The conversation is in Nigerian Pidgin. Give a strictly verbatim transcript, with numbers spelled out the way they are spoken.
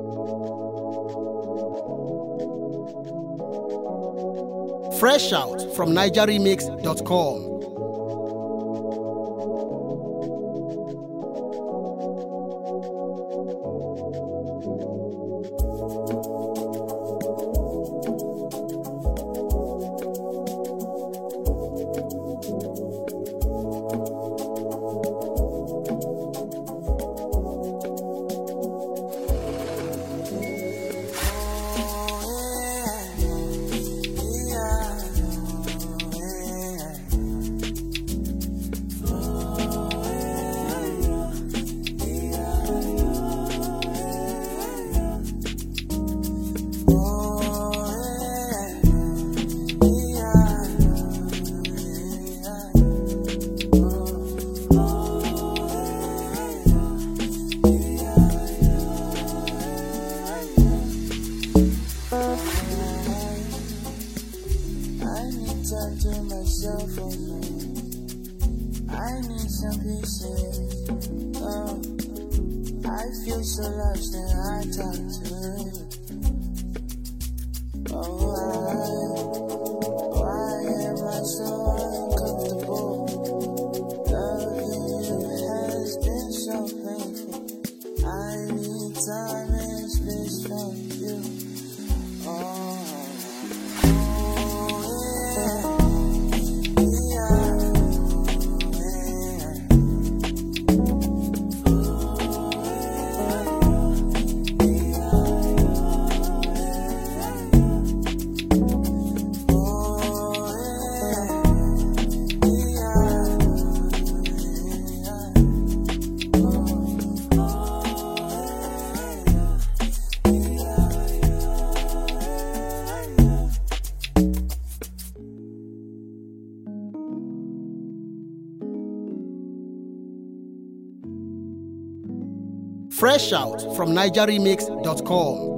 Fresh out from niger remix dot com. Talk to myself alone. I need some pieces. Oh, I feel so lost and I talk to you. Oh, why, why am I so uncomfortable? Loving you has been so painful. I need time and space from you. Oh. Fresh out from niger remix dot com.